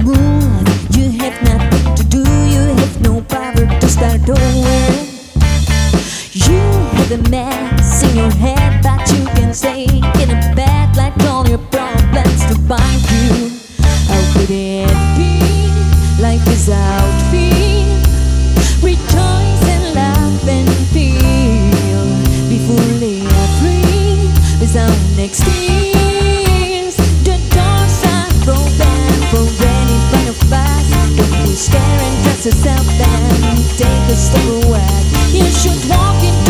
move. You have nothing to do, you have no power to start over. You have a mess in your head, but you can stay in a bed like all your problems to bind you. How could it be life without fear? Rejoice and laugh and feel, be fully free without next tears. The doors are open for any kind of us. Don't be scared and trust yourself and take a step away. You should walk in